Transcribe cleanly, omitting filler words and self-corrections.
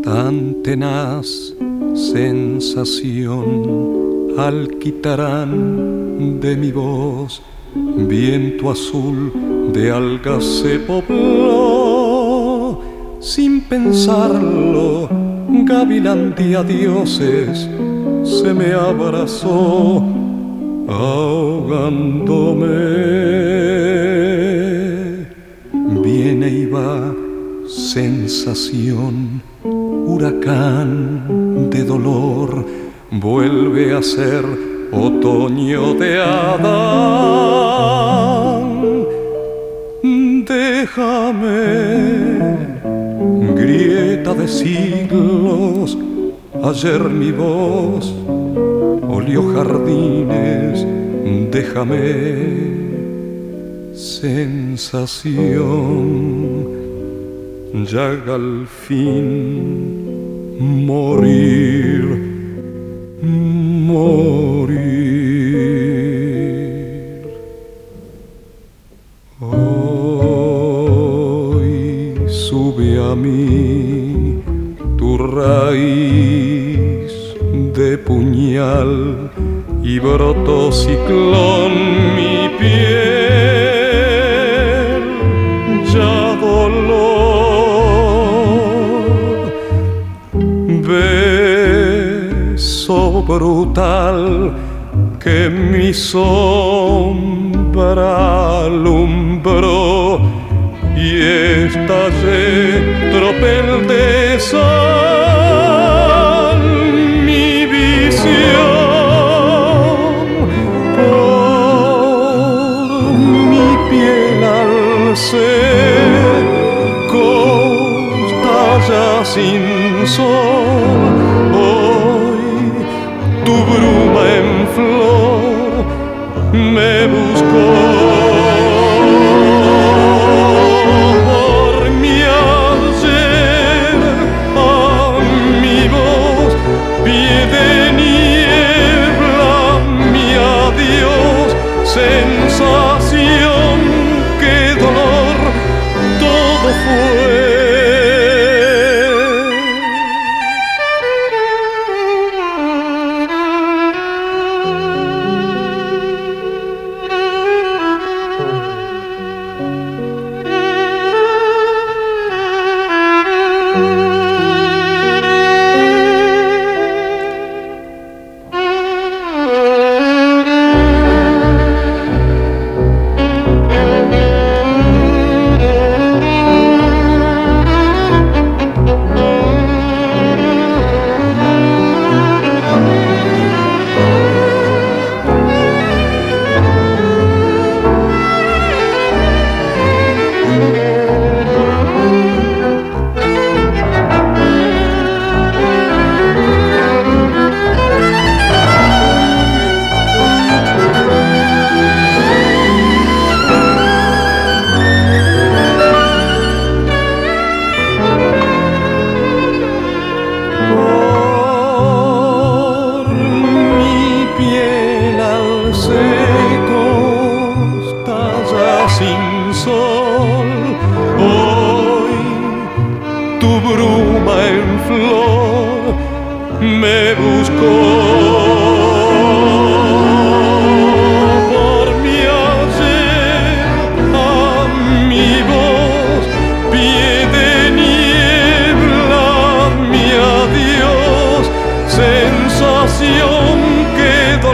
Tan tenaz sensación alquitarán de mi voz, viento azul de algas se pobló, sin pensarlo, gavilán de adioses se me abrazó, ahogándome. Viene y va sensación, huracán de dolor, vuelve a ser otoño de Adán. Déjame, grieta de siglos, ayer mi voz olió jardines, déjame sensación, ya al fin morir, morir. Hoy sube a mí tu raíz de puñal y brotó ciclón mi piel, ya dolor, beso brutal que mi sombra alumbró y estallé tropel de sal, mi visión por mi piel alcé, costa ya sin sol, hoy tu bruma en flor me buscó. Por mi ayer a mi voz, pie de niebla, mi adiós, sensación, qué dolor, todo fue. Sin sol, hoy tu bruma en flor me buscó. Por mi ayer a mi voz, pie de niebla, mi adiós, sensación que